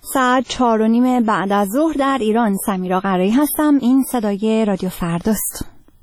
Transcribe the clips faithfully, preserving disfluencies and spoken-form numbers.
ساعت چهار و نیم بعد از ظهر در ایران. سمیرا قرایی هستم. این صدای رادیو فرداست.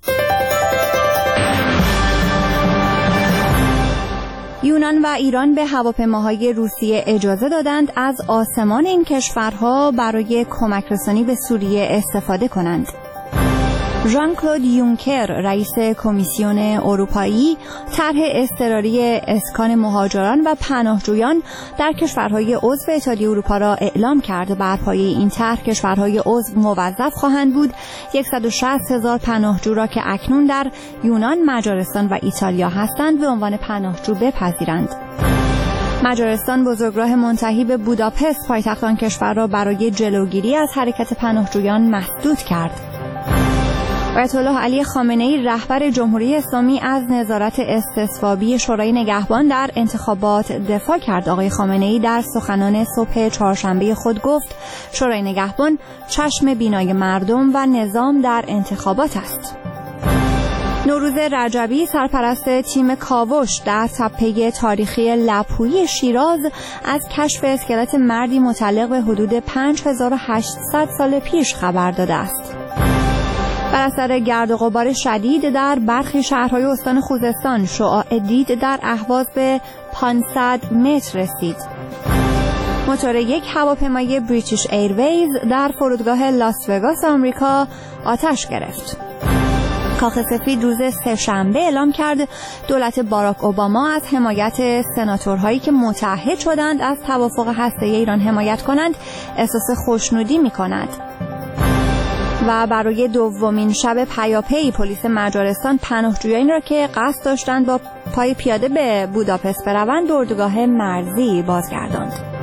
یونان و ایران به هواپیماهای روسیه اجازه دادند از آسمان این کشورها برای کمک رسانی به سوریه استفاده کنند. ژان کلود یونکر رئیس کمیسیون اروپایی طرح اضطراری اسکان مهاجران و پناهجویان در کشورهای عضو اتحادیه اروپا را اعلام کرد. بر پایه این طرح کشورهای عضو موظف خواهند بود صد و شصت هزار پناهجو را که اکنون در یونان، مجارستان و ایتالیا هستند به عنوان پناهجو بپذیرند. مجارستان بزرگراه منتهی به بوداپست پایتخت آن کشور را برای جلوگیری از حرکت پناهجویان مسدود کرد. آیت الله علی خامنه‌ای رهبر جمهوری اسلامی از نظارت استصوابی شورای نگهبان در انتخابات دفاع کرد. آقای خامنه‌ای در سخنان صبح چهارشنبه خود گفت شورای نگهبان چشم بینای مردم و نظام در انتخابات است. نوروز رجبی سرپرست تیم کاوش در تپه تاریخی لپویی شیراز از کشف اسکلت مردی متعلق به حدود پنج هزار و هشتصد سال پیش خبر داده است. بر اثر گرد و غبار شدید در برخی شهرهای استان خوزستان شعاع دید در اهواز به پانصد متر رسید. موتور یک هواپیمای بریتیش ایرویز در فرودگاه لاس وگاس آمریکا آتش گرفت. کاخ سفید روز سه‌شنبه اعلام کرد دولت باراک اوباما از حمایت سناتورهایی که متعهد شدند از توافق هسته‌ای ایران حمایت کنند احساس خوشنودی می‌کند. و برای دومین شب پیاپی پلیس مجارستان پناهجویانی را که قصد داشتند با پای پیاده به بوداپست بروند اردوگاه مرزی بازگرداند.